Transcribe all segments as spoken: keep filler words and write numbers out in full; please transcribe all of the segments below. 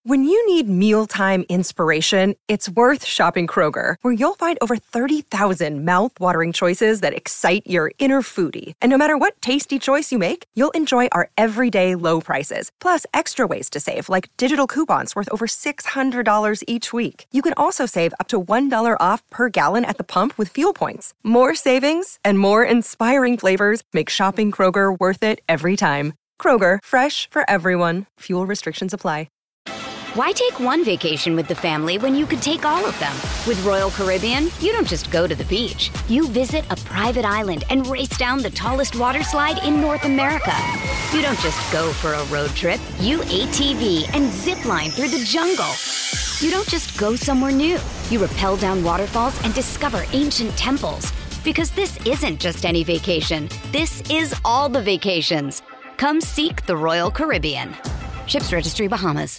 When you need mealtime inspiration, it's worth shopping Kroger, where you'll find over thirty thousand mouth-watering choices that excite your inner foodie. And no matter what tasty choice you make, you'll enjoy our everyday low prices, plus extra ways to save, like digital coupons worth over six hundred dollars each week. You can also save up to one dollar off per gallon at the pump with fuel points. More savings and more inspiring flavors make shopping Kroger worth it every time. Kroger, fresh for everyone. Fuel restrictions apply. Why take one vacation with the family when you could take all of them? With Royal Caribbean, you don't just go to the beach. You visit a private island and race down the tallest water slide in North America. You don't just go for a road trip. You A T V and zip line through the jungle. You don't just go somewhere new. You rappel down waterfalls and discover ancient temples. Because this isn't just any vacation. This is all the vacations. Come seek the Royal Caribbean. Ships Registry, Bahamas.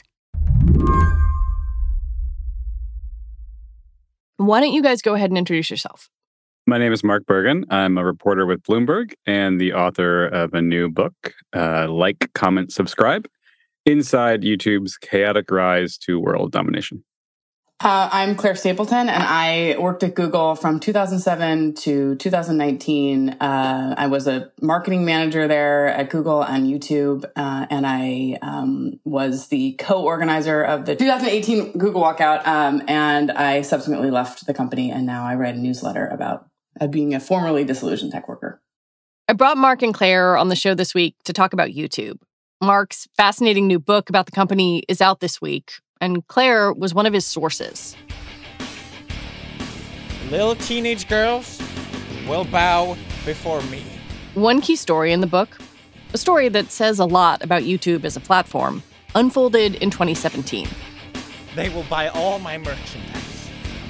Why don't you guys go ahead and introduce yourself? My name is Mark Bergen. I'm a reporter with Bloomberg and the author of a new book, uh, Like, Comment, Subscribe, Inside YouTube's Chaotic Rise to World Domination. Uh, I'm Claire Stapleton, and I worked at Google from two thousand seven to two thousand nineteen. Uh, I was a marketing manager there at Google and YouTube, uh, and I um, was the co-organizer of the two thousand eighteen Google Walkout, um, and I subsequently left the company, and now I write a newsletter about uh, being a formerly disillusioned tech worker. I brought Mark and Claire on the show this week to talk about YouTube. Mark's fascinating new book about the company is out this week, and Claire was one of his sources. Little teenage girls will bow before me. One key story in the book, a story that says a lot about YouTube as a platform, unfolded in twenty seventeen. They will buy all my merchandise.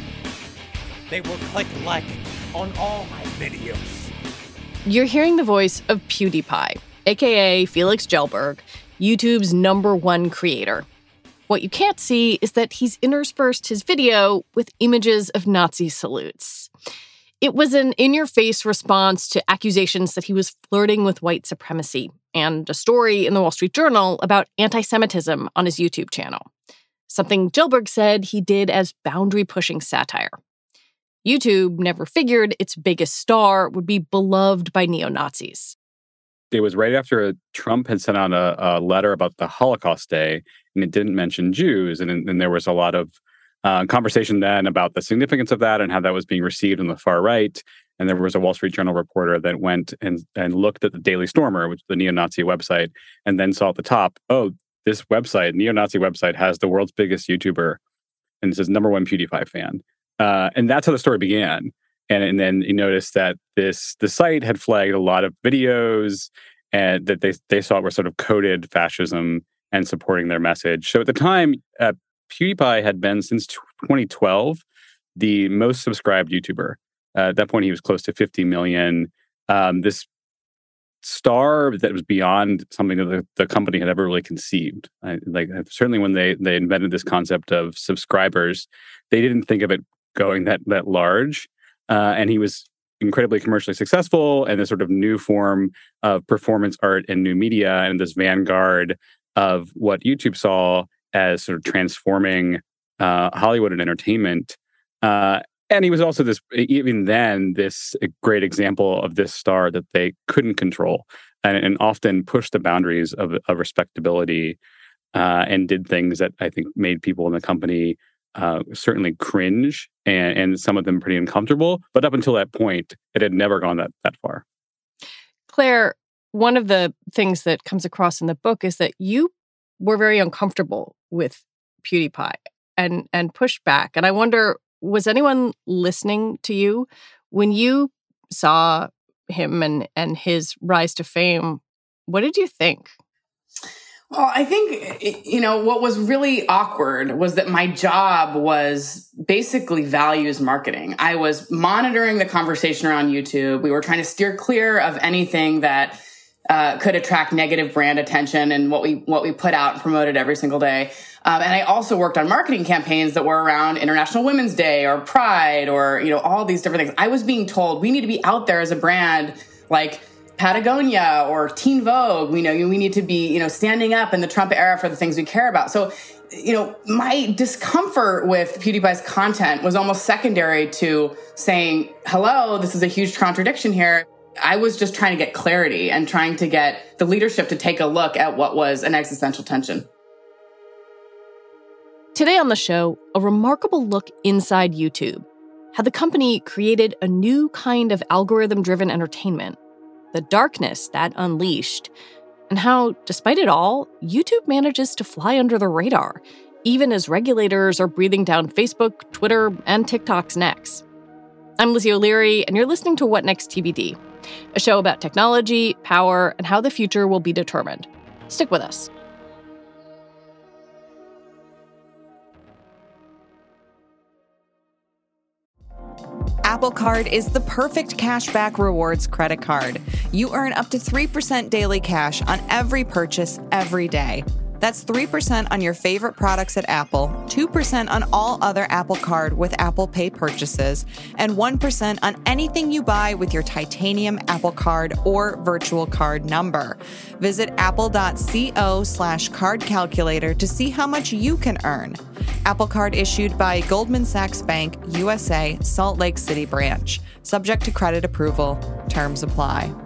They will click like on all my videos. You're hearing the voice of PewDiePie, a k a. Felix Kjellberg, YouTube's number one creator. What you can't see is that he's interspersed his video with images of Nazi salutes. It was an in-your-face response to accusations that he was flirting with white supremacy and a story in the Wall Street Journal about anti-Semitism on his YouTube channel, something Kjellberg said he did as boundary-pushing satire. YouTube never figured its biggest star would be beloved by neo-Nazis. It was right after Trump had sent out a, a letter about the Holocaust Day, and it didn't mention Jews. And, and there was a lot of uh, conversation then about the significance of that and how that was being received on the far right. And there was a Wall Street Journal reporter that went and, and looked at the Daily Stormer, which is the neo-Nazi website, and then saw at the top, oh, this website, neo-Nazi website, has the world's biggest YouTuber, and it says number one PewDiePie fan. Uh, and that's how the story began. And, and then you notice that this the site had flagged a lot of videos and that they they saw were sort of coded fascism and supporting their message. So at the time, uh, PewDiePie had been since twenty twelve the most subscribed YouTuber. Uh, at that point, he was close to fifty million. Um, this star that was beyond something that the, the company had ever really conceived. I, like certainly when they they invented this concept of subscribers, they didn't think of it going that that large. Uh, and he was incredibly commercially successful, and this sort of new form of performance art and new media, and this vanguard of what YouTube saw as sort of transforming uh, Hollywood and entertainment. Uh, and he was also this, even then, this great example of this star that they couldn't control, and, and often pushed the boundaries of, of respectability, uh, and did things that I think made people in the company Uh, certainly cringe, and, and some of them pretty uncomfortable. But up until that point, it had never gone that that far. Claire, one of the things that comes across in the book is that you were very uncomfortable with PewDiePie and and pushed back. And I wonder, was anyone listening to you when you saw him and and his rise to fame? What did you think? Well, I think, you know, what was really awkward was that my job was basically values marketing. I was monitoring the conversation around YouTube. We were trying to steer clear of anything that uh, could attract negative brand attention and what we what we put out and promoted every single day. Um, and I also worked on marketing campaigns that were around International Women's Day or Pride or, you know, all these different things. I was being told we need to be out there as a brand, like, Patagonia or Teen Vogue. We know we need to be, you know, standing up in the Trump era for the things we care about. So, you know, my discomfort with PewDiePie's content was almost secondary to saying, hello, this is a huge contradiction here. I was just trying to get clarity and trying to get the leadership to take a look at what was an existential tension. Today on the show, a remarkable look inside YouTube, how the company created a new kind of algorithm-driven entertainment, the darkness that unleashed, and how, despite it all, YouTube manages to fly under the radar, even as regulators are breathing down Facebook, Twitter, and TikTok's necks. I'm Lizzie O'Leary, and you're listening to What Next T B D, a show about technology, power, and how the future will be determined. Stick with us. Apple Card is the perfect cashback rewards credit card. You earn up to three percent daily cash on every purchase every day. That's three percent on your favorite products at Apple, two percent on all other Apple Card with Apple Pay purchases, and one percent on anything you buy with your titanium Apple Card or virtual card number. Visit apple.co slash card calculator to see how much you can earn. Apple Card issued by Goldman Sachs Bank, U S A, Salt Lake City branch. Subject to credit approval. Terms apply.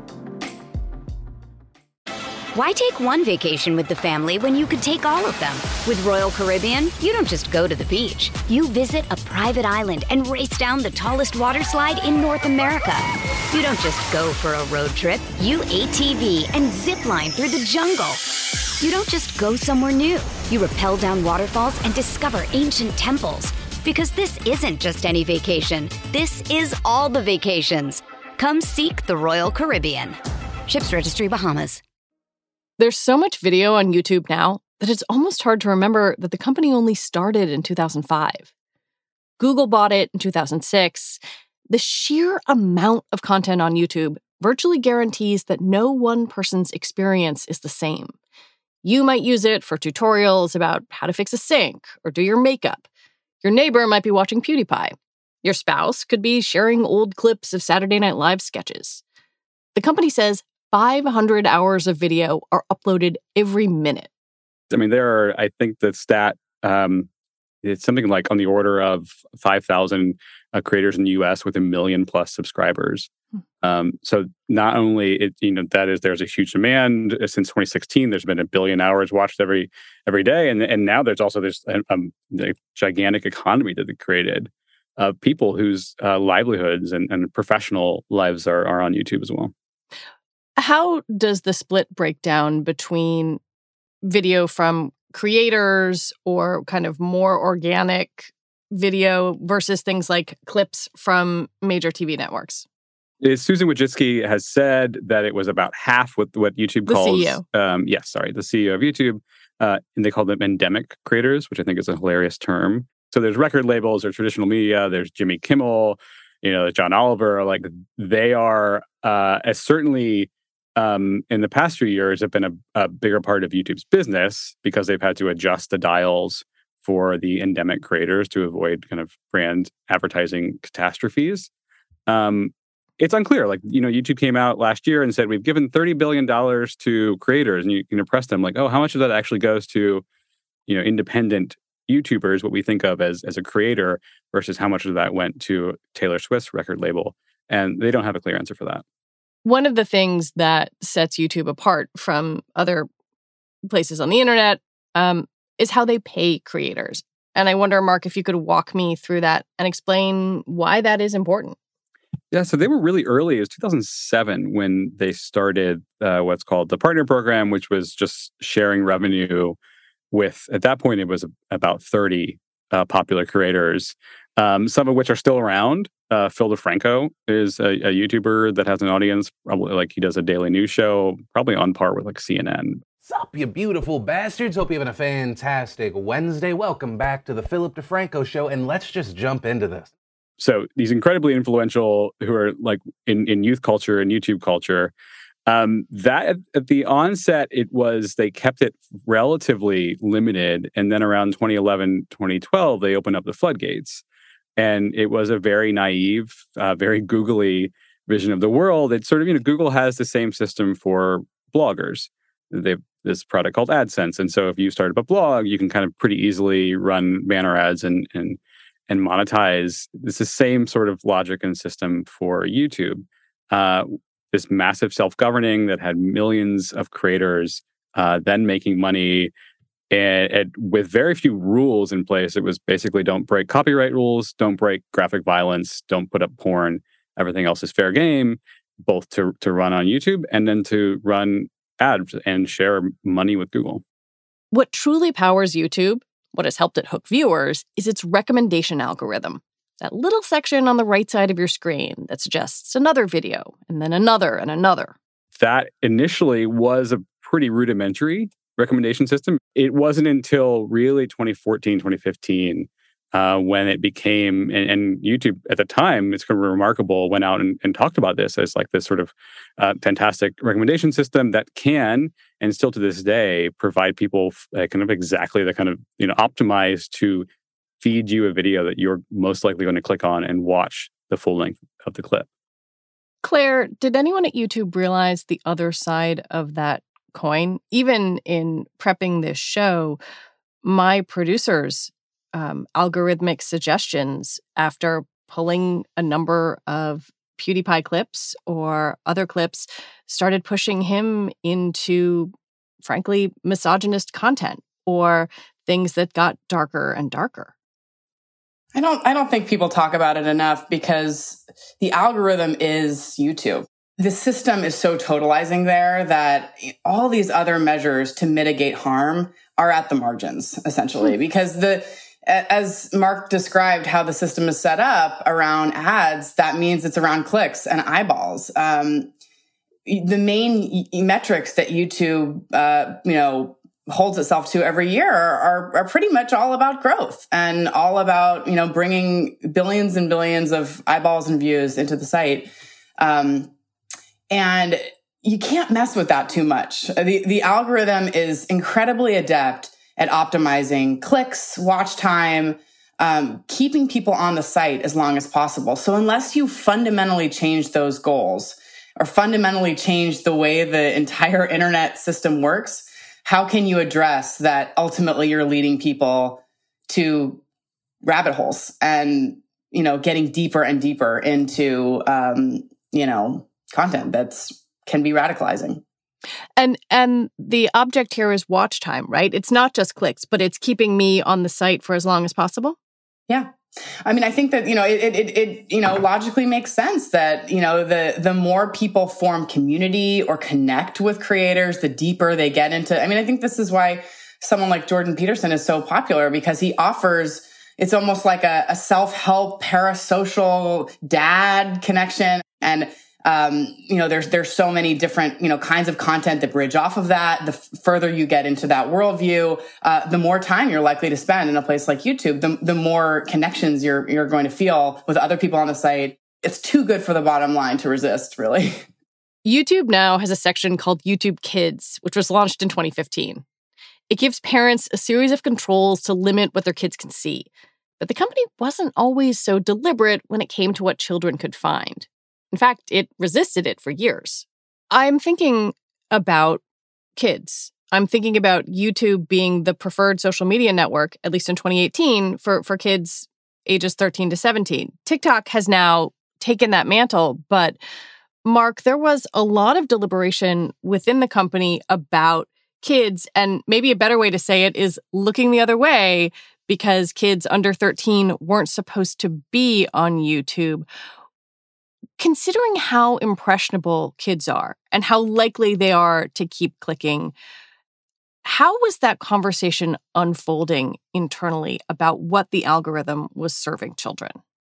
Why take one vacation with the family when you could take all of them? With Royal Caribbean, you don't just go to the beach. You visit a private island and race down the tallest water slide in North America. You don't just go for a road trip. You A T V and zip line through the jungle. You don't just go somewhere new. You rappel down waterfalls and discover ancient temples. Because this isn't just any vacation. This is all the vacations. Come seek the Royal Caribbean. Ships Registry, Bahamas. There's so much video on YouTube now that it's almost hard to remember that the company only started in two thousand five. Google bought it in two thousand six. The sheer amount of content on YouTube virtually guarantees that no one person's experience is the same. You might use it for tutorials about how to fix a sink or do your makeup. Your neighbor might be watching PewDiePie. Your spouse could be sharing old clips of Saturday Night Live sketches. The company says five hundred hours of video are uploaded every minute. I mean, there are, I think the stat, um, it's something like on the order of five thousand uh, creators in the U S with a million plus subscribers. Hmm. Um, so not only, it, you know, that is, there's a huge demand. Since twenty sixteen, there's been a billion hours watched every every day. And, and now there's also this um, a gigantic economy that they created of people whose uh, livelihoods and, and professional lives are, are on YouTube as well. How does the split break down between video from creators or kind of more organic video versus things like clips from major T V networks? It's Susan Wojcicki has said that it was about half with what YouTube the calls... C E O. Um, yes, sorry, the C E O of YouTube. Uh, and they call them endemic creators, which I think is a hilarious term. So there's record labels, there's traditional media, there's Jimmy Kimmel, you know, John Oliver. Like they are uh, as certainly... Um, in the past few years have been a, a bigger part of YouTube's business because they've had to adjust the dials for the endemic creators to avoid kind of brand advertising catastrophes. Um, it's unclear. Like, you know, YouTube came out last year and said, we've given thirty billion dollars to creators, and you can impress them like, oh, how much of that actually goes to, you know, independent YouTubers, what we think of as, as a creator, versus how much of that went to Taylor Swift's record label? And they don't have a clear answer for that. One of the things that sets YouTube apart from other places on the internet um, is how they pay creators. And I wonder, Mark, if you could walk me through that and explain why that is important. Yeah, so they were really early. It was two thousand seven when they started uh, what's called the Partner Program, which was just sharing revenue with, at that point, it was about thirty uh, popular creators, um, some of which are still around. Uh, Phil DeFranco is a, a YouTuber that has an audience, probably like he does a daily news show, probably on par with like C N N. Sup, you beautiful bastards. Hope you're having a fantastic Wednesday. Welcome back to the Philip DeFranco Show, and let's just jump into this. So these incredibly influential who are like in, in youth culture and YouTube culture, um, that at, at the onset, it was, they kept it relatively limited. And then around twenty eleven, twenty twelve, they opened up the floodgates. And it was a very naive, uh, very googly vision of the world, it's sort of, you know, Google has the same system for bloggers. They have this product called AdSense. And so if you start up a blog, you can kind of pretty easily run banner ads and and and monetize. It's the same sort of logic and system for YouTube. Uh, this massive self-governing that had millions of creators uh, then making money and, and with very few rules in place. It was basically don't break copyright rules, don't break graphic violence, don't put up porn. Everything else is fair game, both to, to run on YouTube and then to run ads and share money with Google. What truly powers YouTube, what has helped it hook viewers, is its recommendation algorithm. That little section on the right side of your screen that suggests another video, and then another and another. That initially was a pretty rudimentary recommendation system. It wasn't until really twenty fourteen, twenty fifteen uh, when it became, and, and YouTube at the time, it's kind of remarkable, went out and, and talked about this as like this sort of uh, fantastic recommendation system that can, and still to this day, provide people uh, kind of exactly the kind of, you know, optimized to feed you a video that you're most likely going to click on and watch the full length of the clip. Claire, did anyone at YouTube realize the other side of that coin? Even in prepping this show, my producers' um, algorithmic suggestions after pulling a number of PewDiePie clips or other clips started pushing him into, frankly, misogynist content or things that got darker and darker. I don't I don't think people talk about it enough because the algorithm is YouTube. The system is so totalizing there that all these other measures to mitigate harm are at the margins, essentially, because the as Mark described how the system is set up around ads, that means it's around clicks and eyeballs. Um, the main metrics that YouTube, uh, you know, holds itself to every year are, are pretty much all about growth and all about, you know, bringing billions and billions of eyeballs and views into the site. Um, and you can't mess with that too much. The, the algorithm is incredibly adept at optimizing clicks, watch time, um, keeping people on the site as long as possible. So unless you fundamentally change those goals or fundamentally change the way the entire internet system works, how can you address that ultimately you're leading people to rabbit holes and, you know, getting deeper and deeper into, um, you know, content that's can be radicalizing. And and the object here is watch time, right? It's not just clicks, but it's keeping me on the site for as long as possible. Yeah. I mean, I think that, you know, it, it, it, you know, logically makes sense that, you know, the, the more people form community or connect with creators, the deeper they get into, I mean, I think this is why someone like Jordan Peterson is so popular because he offers, it's almost like a, a self-help parasocial dad connection. And, um, you know, there's, there's so many different, you know, kinds of content that bridge off of that. The f- further you get into that worldview, uh, the more time you're likely to spend in a place like YouTube, the, the more connections you're, you're going to feel with other people on the site. It's too good for the bottom line to resist, really. YouTube now has a section called YouTube Kids, which was launched in twenty fifteen. It gives parents a series of controls to limit what their kids can see. But the company wasn't always so deliberate when it came to what children could find. In fact, it resisted it for years. I'm thinking about kids. I'm thinking about YouTube being the preferred social media network, at least in twenty eighteen, for, for kids ages thirteen to seventeen. TikTok has now taken that mantle, but Mark, there was a lot of deliberation within the company about kids, and maybe a better way to say it is looking the other way because kids under thirteen weren't supposed to be on YouTube. Considering how impressionable kids are and how likely they are to keep clicking, how was that conversation unfolding internally about what the algorithm was serving children?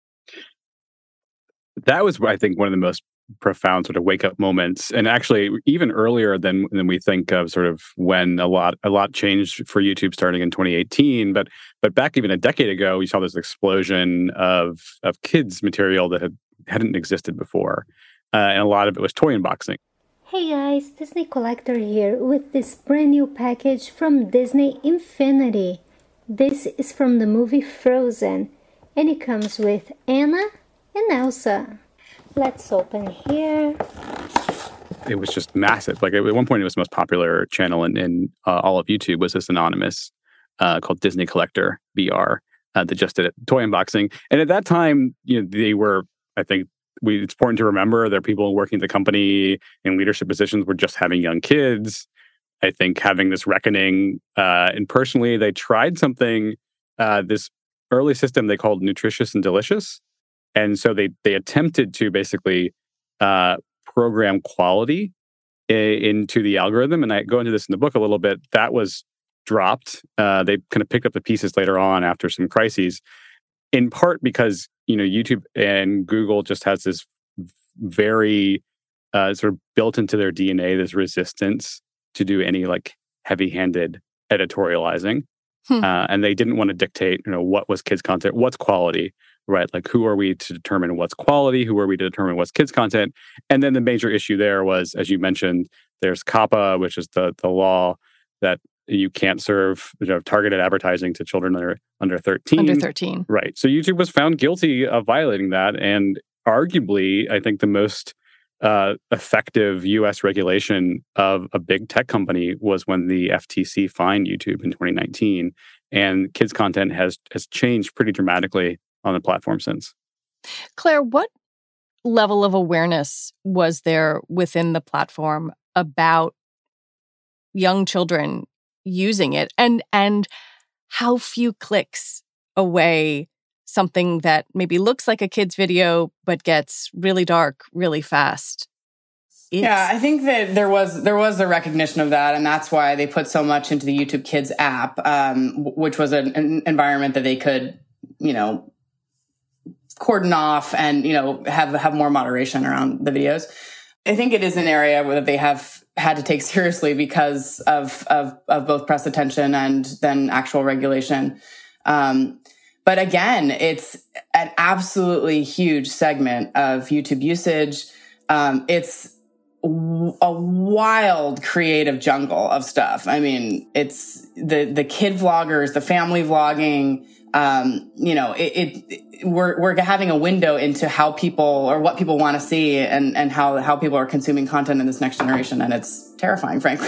That was, I think, one of the most profound sort of wake-up moments, and actually even earlier than than we think of, sort of when a lot a lot changed for YouTube starting in twenty eighteen. But but back even a decade ago, we saw this explosion of of kids material that had hadn't existed before, uh, and a lot of it was toy unboxing. Hey guys, Disney Collector here with this brand new package from Disney Infinity. This is from the movie Frozen, and it comes with Anna and Elsa. Let's open here. It was just massive. Like at one point, it was the most popular channel in, in uh, all of YouTube was this anonymous uh, called Disney Collector V R uh, that just did toy unboxing. And at that time, you know, they were, I think, we, it's important to remember there are people working at the company in leadership positions were just having young kids. I think having this reckoning. Uh, and personally, they tried something, uh, this early system they called Nutritious and Delicious. And so they they attempted to basically uh, program quality I- into the algorithm. And I go into this in the book a little bit. That was dropped. Uh, they kind of picked up the pieces later on after some crises, in part because, you know, YouTube and Google just has this very uh, sort of built into their D N A, this resistance to do any like heavy-handed editorializing. Hmm. Uh, and they didn't want to dictate, you know, what was kids content, what's quality, right? Like, who are we to determine what's quality? Who are we to determine what's kids content? And then the major issue there was, as you mentioned, there's COPPA, which is the the law that you can't serve, you know, targeted advertising to children under under thirteen. Under thirteen. Right. So YouTube was found guilty of violating that. And arguably, I think the most uh, effective U S regulation of a big tech company was when the F T C fined YouTube in twenty nineteen. And kids content has has changed pretty dramatically on the platform since. Claire, what level of awareness was there within the platform about young children using it, and and how few clicks away something that maybe looks like a kid's video but gets really dark really fast? It's... Yeah, I think that there was there was a recognition of that, and that's why they put so much into the YouTube Kids app, um, which was an, an environment that they could, you know, cordon off and, you know, have have more moderation around the videos. I think it is an area where they have had to take seriously because of of, of both press attention and then actual regulation. Um, but again, it's an absolutely huge segment of YouTube usage. Um, it's w- a wild creative jungle of stuff. I mean, it's the the kid vloggers, the family vlogging. Um, you know, it, it, we're, we're having a window into how people or what people want to see and, and how, how people are consuming content in this next generation. And it's terrifying, frankly.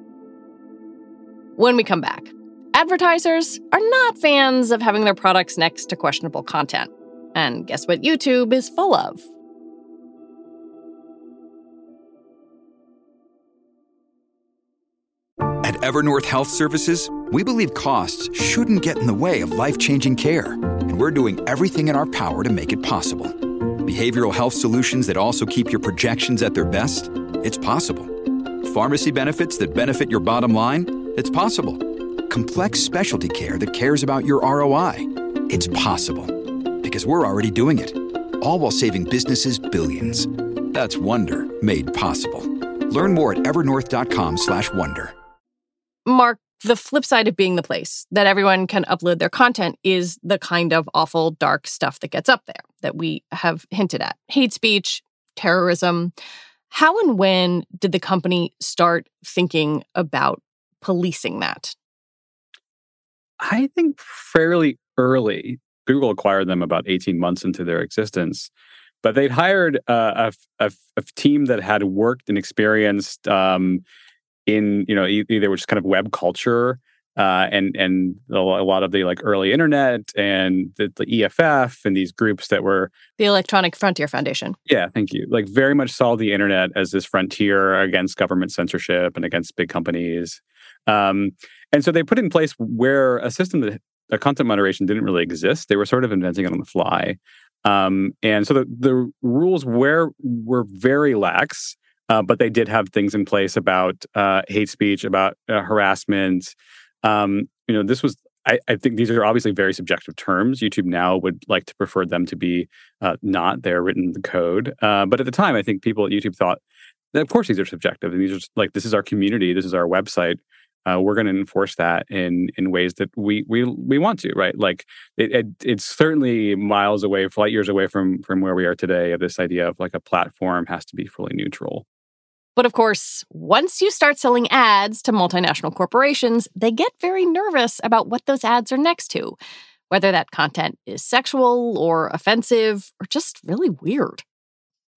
When we come back, advertisers are not fans of having their products next to questionable content. And guess what YouTube is full of? At Evernorth Health Services, we believe costs shouldn't get in the way of life-changing care, and we're doing everything in our power to make it possible. Behavioral health solutions that also keep your projections at their best? It's possible. Pharmacy benefits that benefit your bottom line? It's possible. Complex specialty care that cares about your R O I? It's possible. Because we're already doing it. All while saving businesses billions. That's Wonder made possible. Learn more at evernorth.com slash wonder. Mark, the flip side of being the place that everyone can upload their content is the kind of awful, dark stuff that gets up there that we have hinted at. Hate speech, terrorism. How and when did the company start thinking about policing that? I think fairly early. Google acquired them about eighteen months into their existence. But they'd hired uh, a, a, a team that had worked and experienced um, in, you know, either which kind of web culture uh, and and a lot of the like early internet and the, the E F F and these groups that were the Electronic Frontier Foundation. Yeah, thank you. Like very much saw the internet as this frontier against government censorship and against big companies. Um, and so they put in place where a system that a content moderation didn't really exist. They were sort of inventing it on the fly. Um, and so the, the rules were were very lax. Uh, but they did have things in place about uh, hate speech, about uh, harassment. Um, you know, this was, I, I think these are obviously very subjective terms. YouTube now would like to prefer them to be uh, not. They're written in the code. Uh, but at the time, I think people at YouTube thought, that of course, these are subjective. And these are just like, this is our community. This is our website. Uh, we're going to enforce that in in ways that we we we want to, right? Like it, it, it's certainly miles away, light years away from from where we are today. Of this idea of like a platform has to be fully neutral. But of course, once you start selling ads to multinational corporations, they get very nervous about what those ads are next to, whether that content is sexual or offensive or just really weird.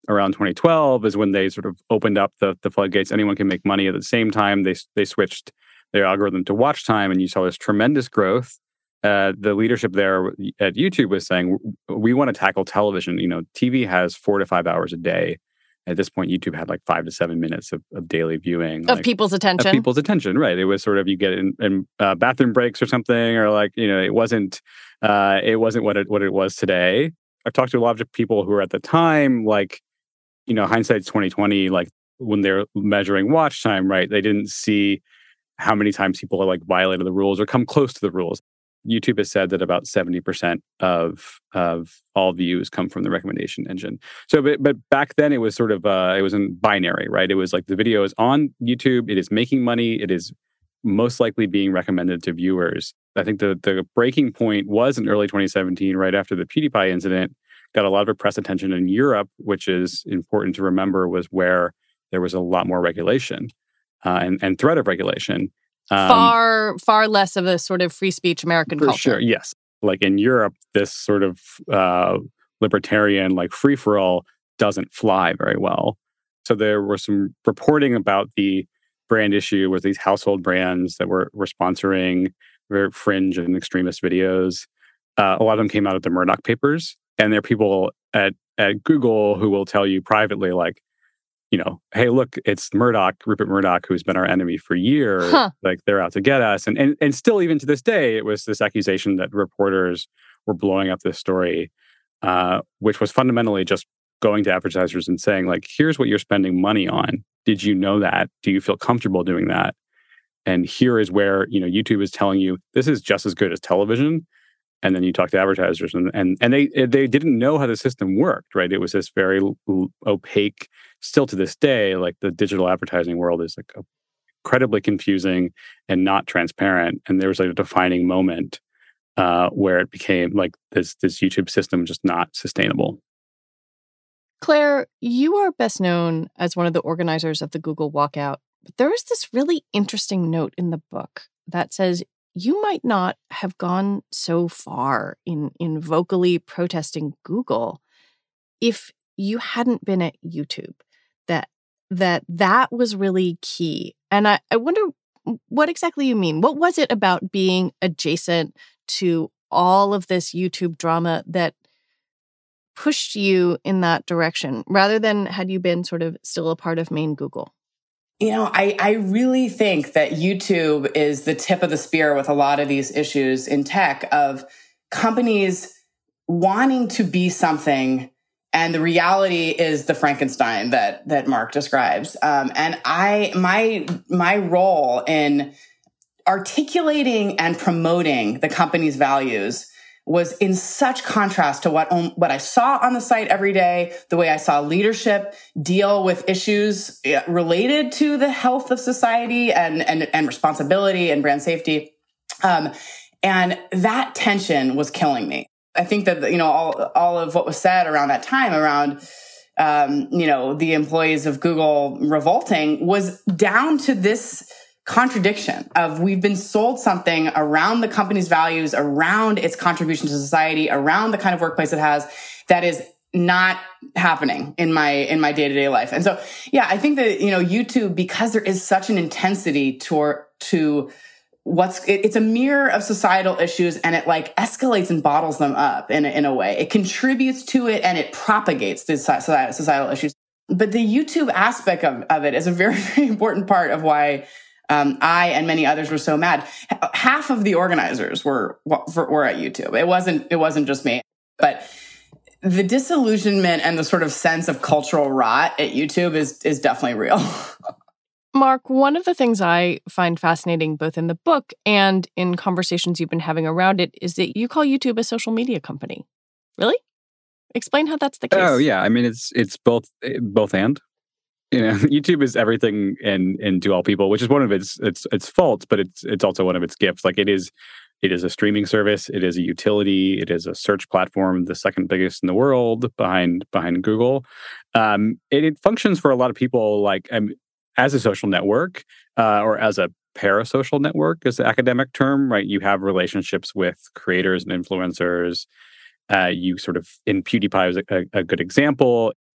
around twenty twelve is when they sort of opened up the, the floodgates. Anyone can make money at the same time. They they switched their algorithm to watch time, and you saw this tremendous growth. Uh, the leadership there at YouTube was saying, we want to tackle television. You know, T V has four to five hours a day. At this point, YouTube had like five to seven minutes of, of daily viewing. Of like, people's attention. Of people's attention, right. It was sort of, you get in, in uh, bathroom breaks or something, or like, you know, it wasn't uh, it wasn't what it, what it was today. I've talked to a lot of people who were at the time, like, you know, hindsight's twenty twenty, like when they're measuring watch time, right, they didn't see how many times people like violated the rules or come close to the rules. YouTube has said that about seventy percent of of all views come from the recommendation engine. So, but, but back then it was sort of, uh, it was in binary, right? It was like the video is on YouTube, it is making money, it is most likely being recommended to viewers. I think the the breaking point was in early twenty seventeen, right after the PewDiePie incident, got a lot of press attention in Europe, which is important to remember, was where there was a lot more regulation uh, and, and threat of regulation. Um, far, far less of a sort of free speech American for culture. Sure, yes. Like in Europe, this sort of uh, libertarian, like free-for-all doesn't fly very well. So there was some reporting about the brand issue with these household brands that were, were sponsoring very fringe and extremist videos. Uh, a lot of them came out of the Murdoch papers. And there are people at, at Google who will tell you privately, like, you know, hey, look, it's Murdoch, Rupert Murdoch, who's been our enemy for years. Huh. Like, they're out to get us. And, and and still, even to this day, it was this accusation that reporters were blowing up this story, uh, which was fundamentally just going to advertisers and saying, like, here's what you're spending money on. Did you know that? Do you feel comfortable doing that? And here is where, you know, YouTube is telling you, this is just as good as television. And then you talk to advertisers, and and and they they didn't know how the system worked, right? It was this very l- opaque. Still to this day, like the digital advertising world is like incredibly confusing and not transparent. And there was like a defining moment uh, where it became like this this YouTube system just not sustainable. Claire, you are best known as one of the organizers of the Google walkout, but there is this really interesting note in the book that says you might not have gone so far in, in vocally protesting Google if you hadn't been at YouTube, that that that was really key. And I, I wonder what exactly you mean. What was it about being adjacent to all of this YouTube drama that pushed you in that direction, rather than had you been sort of still a part of main Google? You know, I, I really think that YouTube is the tip of the spear with a lot of these issues in tech of companies wanting to be something, and the reality is the Frankenstein that that Mark describes. Um, and I my my role in articulating and promoting the company's values was in such contrast to what, um, what I saw on the site every day, the way I saw leadership deal with issues related to the health of society and, and, and responsibility and brand safety. Um, and that tension was killing me. I think that, you know, all, all of what was said around that time around, um, you know, the employees of Google revolting was down to this contradiction of we've been sold something around the company's values, around its contribution to society, around the kind of workplace it has that is not happening in my in my day-to-day life. And so, yeah, I think that, you know, YouTube, because there is such an intensity to, to what's, it, it's a mirror of societal issues, and it like escalates and bottles them up in a, in a way. It contributes to it and it propagates these societal issues. But the YouTube aspect of, of it is a very, very important part of why Um, I and many others were so mad. H- half of the organizers were were at YouTube. It wasn't it wasn't just me, but the disillusionment and the sort of sense of cultural rot at YouTube is is definitely real. Mark, one of the things I find fascinating both in the book and in conversations you've been having around it is that you call YouTube a social media company. Really? Explain how that's the case. Oh yeah, I mean it's it's both both and. You know, YouTube is everything and and to all people, which is one of its its its faults, but it's it's also one of its gifts. Like it is, it is a streaming service, it is a utility, it is a search platform, the second biggest in the world behind behind Google. Um, it, it functions for a lot of people like um, as a social network uh, or as a parasocial network, is the academic term, right? You have relationships with creators and influencers. Uh, you sort of, in PewDiePie is a, a good example.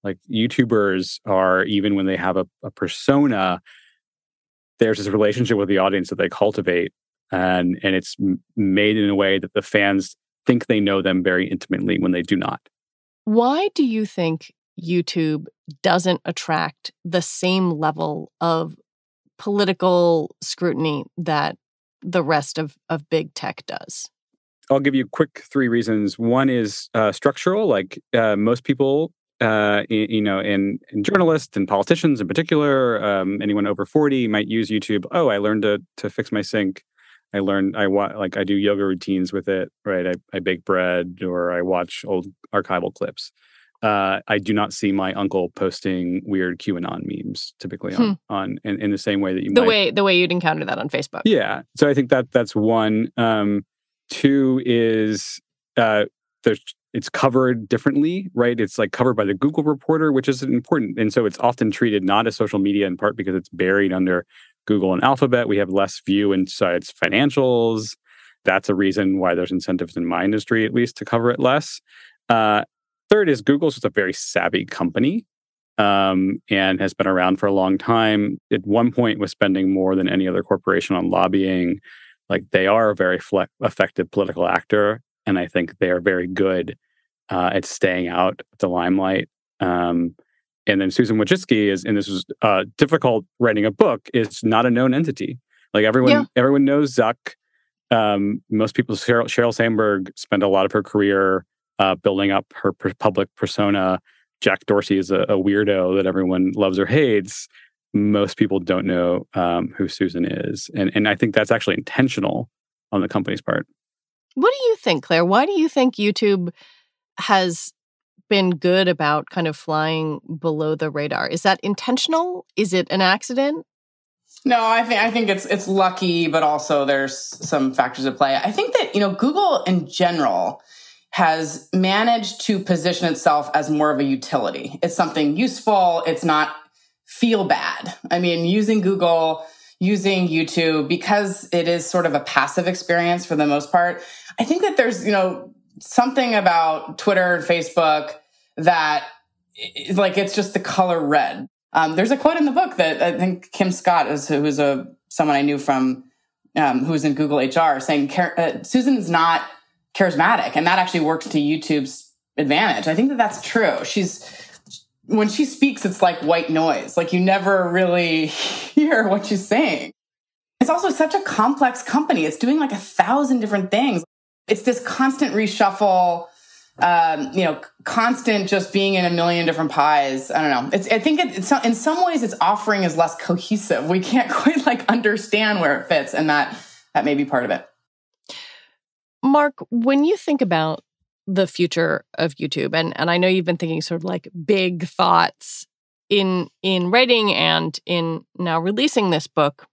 Like YouTubers are, even when they have a, a persona, there's this relationship with the audience that they cultivate, and and it's m- made in a way that the fans think they know them very intimately when they do not. Why do you think YouTube doesn't attract the same level of political scrutiny that the rest of, of big tech does? I'll give you quick three reasons. One is uh, structural. Like uh, most people, uh, you, you know, in, in journalists and politicians in particular, um, anyone over forty might use YouTube. Oh, I learned to to fix my sink. I learned I wa- like I do yoga routines with it. Right, I, I bake bread or I watch old archival clips. Uh, I do not see my uncle posting weird QAnon memes typically on, hmm. on in, in the same way that you the might. way the way you'd encounter that on Facebook. Yeah, so I think that that's one. Um, two is uh, there's it's covered differently, right? It's like covered by the Google Reporter, which is important, and so it's often treated not as social media in part because it's buried under Google and Alphabet. We have less view inside its financials. That's a reason why there's incentives in my industry, at least, to cover it less. Uh, Third is Google's just a very savvy company um, and has been around for a long time. At one point was spending more than any other corporation on lobbying. Like they are a very fle- effective political actor. And I think they are very good uh, at staying out of the limelight. Um, and then Susan Wojcicki is, and this was uh, difficult writing a book, is not a known entity. Like everyone, yeah. everyone knows Zuck. Um, most people, Sheryl, Sheryl Sandberg spent a lot of her career Uh, building up her per- public persona. Jack Dorsey is a, a weirdo that everyone loves or hates. Most people don't know um, who Susan is. And, and I think that's actually intentional on the company's part. What do you think, Claire? Why do you think YouTube has been good about kind of flying below the radar? Is that intentional? Is it an accident? No, I think I think it's it's lucky, but also there's some factors at play. I think that, you know, Google in general has managed to position itself as more of a utility. It's something useful. It's not feel bad. I mean, using Google, using YouTube, because it is sort of a passive experience for the most part. I think that there's, you know, something about Twitter and Facebook that is like, it's just the color red. Um, there's a quote in the book that I think Kim Scott is, who was a, someone I knew from, um, who was in Google H R, saying, uh, Susan is not charismatic, and that actually works to YouTube's advantage. I think that that's true. She's, when she speaks, it's like white noise. Like you never really hear what she's saying. It's also such a complex company. It's doing like a thousand different things. It's this constant reshuffle, um, you know, constant just being in a million different pies. I don't know. It's, I think it, it's, in some ways its offering is less cohesive. We can't quite like understand where it fits, and that, that may be part of it. Mark, when you think about the future of YouTube, and, and I know you've been thinking sort of like big thoughts in in writing and in now releasing this book,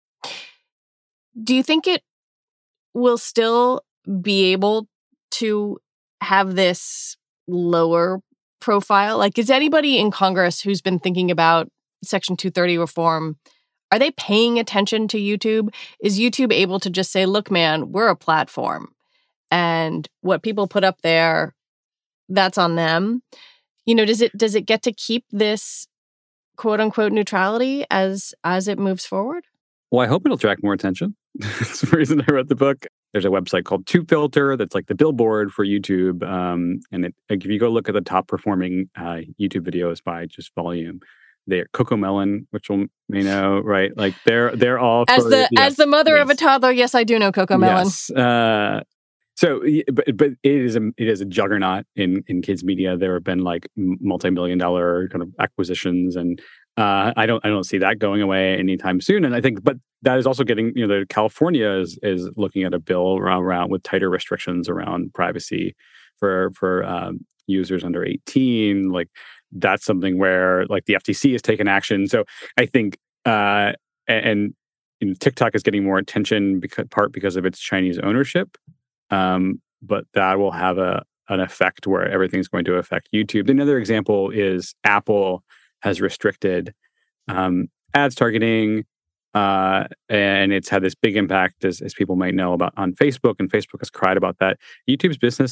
do you think it will still be able to have this lower profile? Like, is anybody in Congress who's been thinking about Section two thirty reform, are they paying attention to YouTube? Is YouTube able to just say, look, man, we're a platform, and what people put up there, that's on them? You know, does it does it get to keep this quote unquote neutrality as as it moves forward? Well, I hope it'll attract more attention. That's the reason I wrote the book. There's a website called TubeFilter that's like the billboard for YouTube. Um, and it, like, if you go look at the top performing uh, YouTube videos by just volume, they're CoComelon, which you may know, right? Like they're they're all as for, the yeah, as the mother yes. of a toddler. Yes, I do know CoComelon. Yes. Uh, so, but but it is a it is a juggernaut in in kids media. There have been like multi-million dollar kind of acquisitions, and uh, I don't I don't see that going away anytime soon. And I think, but that is also getting, you know, the California is is looking at a bill around, around with tighter restrictions around privacy for for um, users under eighteen. Like that's something where like the F T C has taken action. So I think uh, and, and TikTok is getting more attention because part because of its Chinese ownership. Um, but that will have a an effect where everything's going to affect YouTube. Another example is Apple has restricted um, ads targeting, uh, and it's had this big impact, as, as people might know, about on Facebook, and Facebook has cried about that. YouTube's business has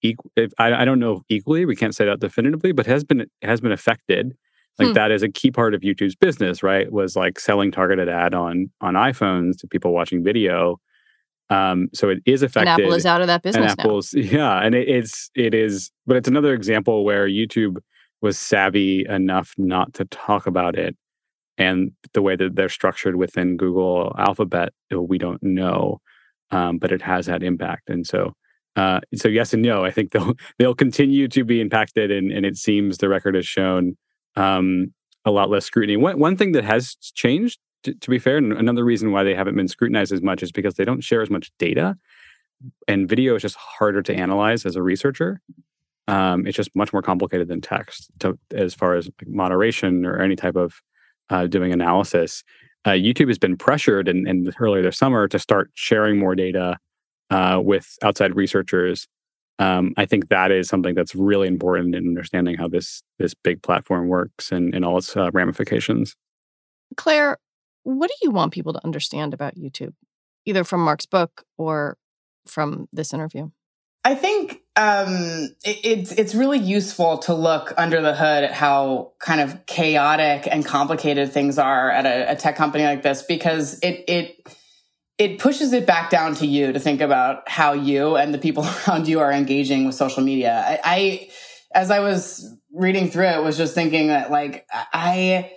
equal. I, I don't know equally. We can't say that definitively, but has been has been affected. Like hmm. that is a key part of YouTube's business, right? Was like selling targeted ad on on iPhones to people watching video. Um, so it is affected. And Apple is out of that business and Apple's, now. Yeah, and it, it's it is, but it's another example where YouTube was savvy enough not to talk about it, and the way that they're structured within Google Alphabet, we don't know, um, but it has had impact, and so. Uh, so yes and no. I think they'll they'll continue to be impacted, and, and it seems the record has shown um, a lot less scrutiny. One one thing that has changed, to, to be fair, and another reason why they haven't been scrutinized as much is because they don't share as much data, and video is just harder to analyze as a researcher. Um, it's just much more complicated than text, to, as far as like moderation or any type of uh, doing analysis. Uh, YouTube has been pressured, and in, in earlier this summer, to start sharing more data. Uh, with outside researchers, um, I think that is something that's really important in understanding how this this big platform works and, and all its uh, ramifications. Claire, what do you want people to understand about YouTube, either from Mark's book or from this interview? I think um, it, it's it's really useful to look under the hood at how kind of chaotic and complicated things are at a, a tech company like this, because it it. It pushes it back down to you to think about how you and the people around you are engaging with social media. I, I as I was reading through it, was just thinking that, like, I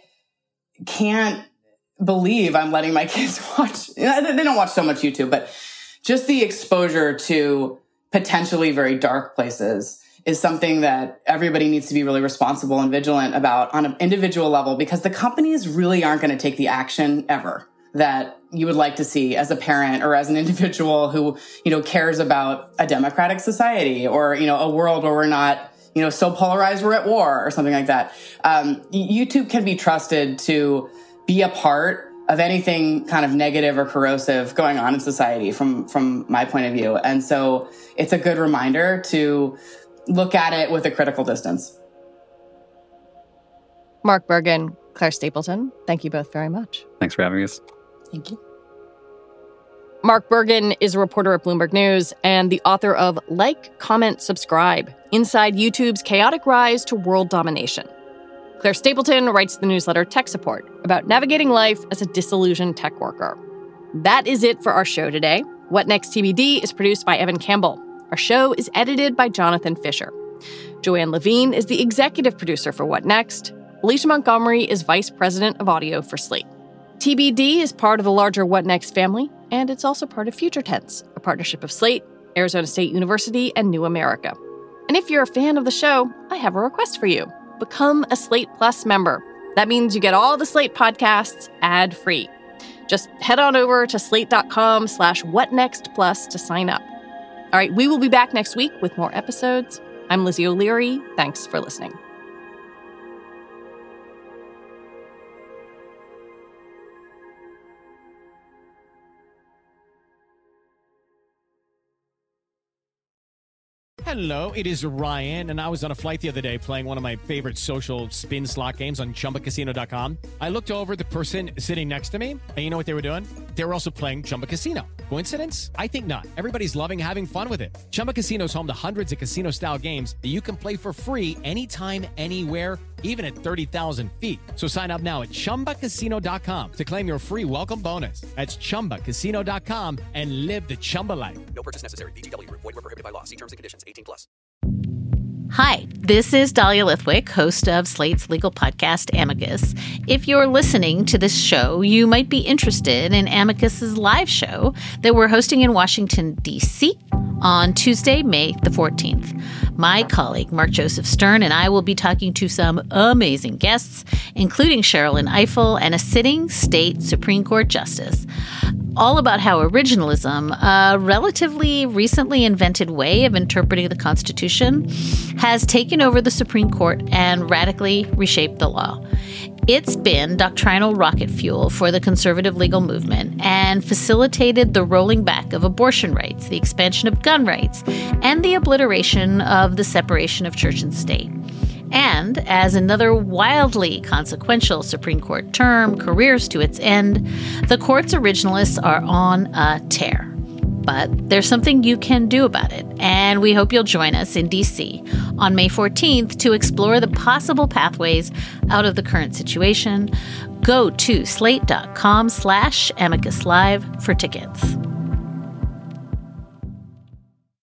can't believe I'm letting my kids watch. They don't watch so much YouTube, but just the exposure to potentially very dark places is something that everybody needs to be really responsible and vigilant about on an individual level, because the companies really aren't going to take the action ever that you would like to see as a parent or as an individual who, you know, cares about a democratic society or, you know, a world where we're not, you know, so polarized we're at war or something like that. Um, YouTube can be trusted to be a part of anything kind of negative or corrosive going on in society from, from my point of view. And so it's a good reminder to look at it with a critical distance. Mark Bergen, Claire Stapleton, thank you both very much. Thanks for having us. Thank you. Mark Bergen is a reporter at Bloomberg News and the author of Like, Comment, Subscribe, Inside YouTube's Chaotic Rise to World Domination. Claire Stapleton writes the newsletter Tech Support about navigating life as a disillusioned tech worker. That is it for our show today. What Next T B D is produced by Evan Campbell. Our show is edited by Jonathan Fisher. Joanne Levine is the executive producer for What Next. Alicia Montgomery is vice president of audio for Slate. T B D is part of the larger What Next family, and it's also part of Future Tense, a partnership of Slate, Arizona State University, and New America. And if you're a fan of the show, I have a request for you. Become a Slate Plus member. That means you get all the Slate podcasts ad-free. Just head on over to slate.com slash whatnextplus to sign up. All right, we will be back next week with more episodes. I'm Lizzie O'Leary. Thanks for listening. Hello, it is Ryan, and I was on a flight the other day playing one of my favorite social spin slot games on Chumba Casino dot com. I looked over at the person sitting next to me, and you know what they were doing? They were also playing Chumba Casino. Coincidence? I think not. Everybody's loving having fun with it. Chumba Casino is home to hundreds of casino-style games that you can play for free anytime, anywhere, even at thirty thousand feet. So sign up now at Chumba Casino dot com to claim your free welcome bonus. That's Chumba Casino dot com and live the Chumba life. No purchase necessary. V G W. Void where prohibited by law. See terms and conditions. eighteen plus. Hi, this is Dahlia Lithwick, host of Slate's legal podcast, Amicus. If you're listening to this show, you might be interested in Amicus's live show that we're hosting in Washington, D C on Tuesday, May the fourteenth. My colleague, Mark Joseph Stern, and I will be talking to some amazing guests, including Sherrilyn Ifill and a sitting state Supreme Court justice, all about how originalism, a relatively recently invented way of interpreting the Constitution, has taken over the Supreme Court and radically reshaped the law. It's been doctrinal rocket fuel for the conservative legal movement and facilitated the rolling back of abortion rights, the expansion of gun rights, and the obliteration of the separation of church and state. And as another wildly consequential Supreme Court term careers to its end, the court's originalists are on a tear. But there's something you can do about it, and we hope you'll join us in D C on May fourteenth to explore the possible pathways out of the current situation. Go to slate.com slash amicus live for tickets.